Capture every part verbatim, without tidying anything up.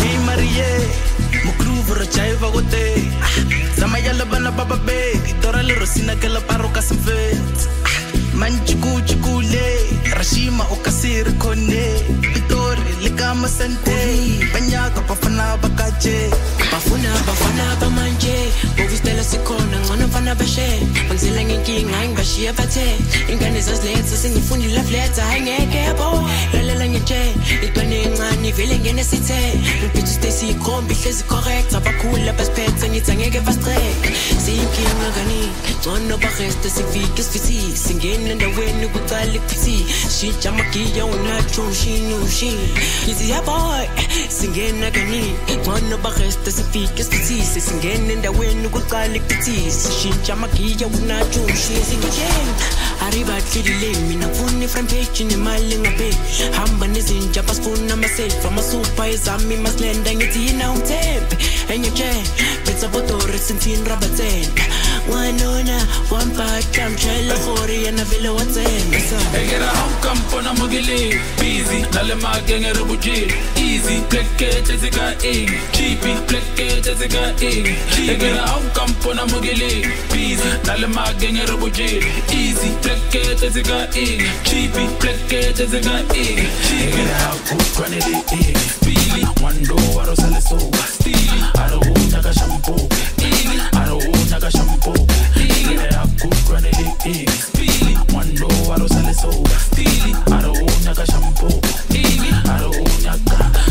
Hey Marie, Mukruva Chaiva Gote, Samayala Bana Baba Bay, Dora Rosina Kela Paroka Safet, Manchuku Chukule, Rashima Okasir Kone, Pitor, Ligama Sante, Banyaka Pafana Bakache, Bafuna Bafana Bamanje, Bovistella Sikona, one of Anna Bashe, Banzilang King, I'm Bashia Bate, Inganizas letters in the funny love letter, hang a cabo, Lalang J, it burning money, feeling in a city, and Peter Stacy, come because correct, Abakula, best pets, and it's a nigga fast track. Seeing King Agani, one of the rest, the civic is fizzy, singing in the wind, you could call it fizzy. She Jamaki, you not true, she knew she is a boy, singing Agani, one of the rest, the civic is fizzy, singing in the wind, you could call it fizzy. She Jamaki, you not true, she is a game. Arriba to the lane, in a funny from page in the mile in a bay. Hamban is in Japas phone number safe from a super is a me must lend and it's in our tape. And you can, it's a bottle, it's in Rabatain. One owner, one part, I'm trying to hurry and a villa what's in. I get a home camp on a mugili, busy, Nalema gang a rubuji, easy, placate as a guy in, cheapy, placate as a guy in. I get a home camp on a mugili, busy, Nalema gang a rubuji, easy, placate as a guy in, cheapy, placate as a guy in. I get a house cook granny in, Billy, one door, I don't sell it so, steely, I don't own like a shampoo, easy, I don't own like a shampoo, I get a house cook granny in, Billy, one door, I don't sell it so, steely, I don't own like a shampoo, easy, I don't own like a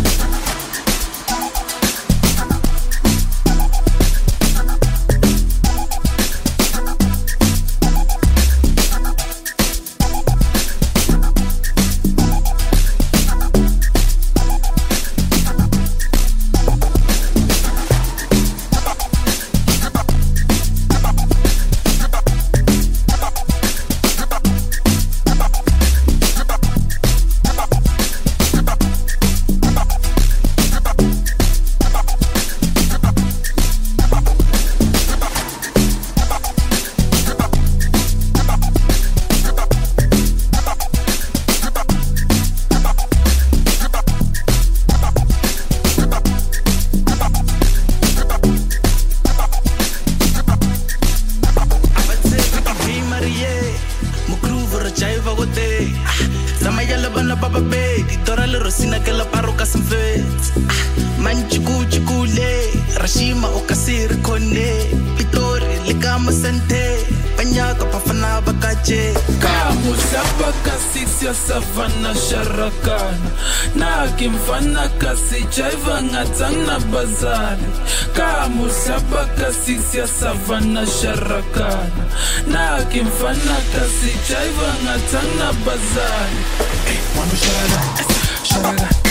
Savannah Sharakana Nakim Fana Kasi Chaiva Ngatana Bazali Kamu Sabaka Sisia Savannah Sharakana Nakim Fana Kasi Chaiva Ngatana Bazali. Hey, Manu Sharaga Sharaga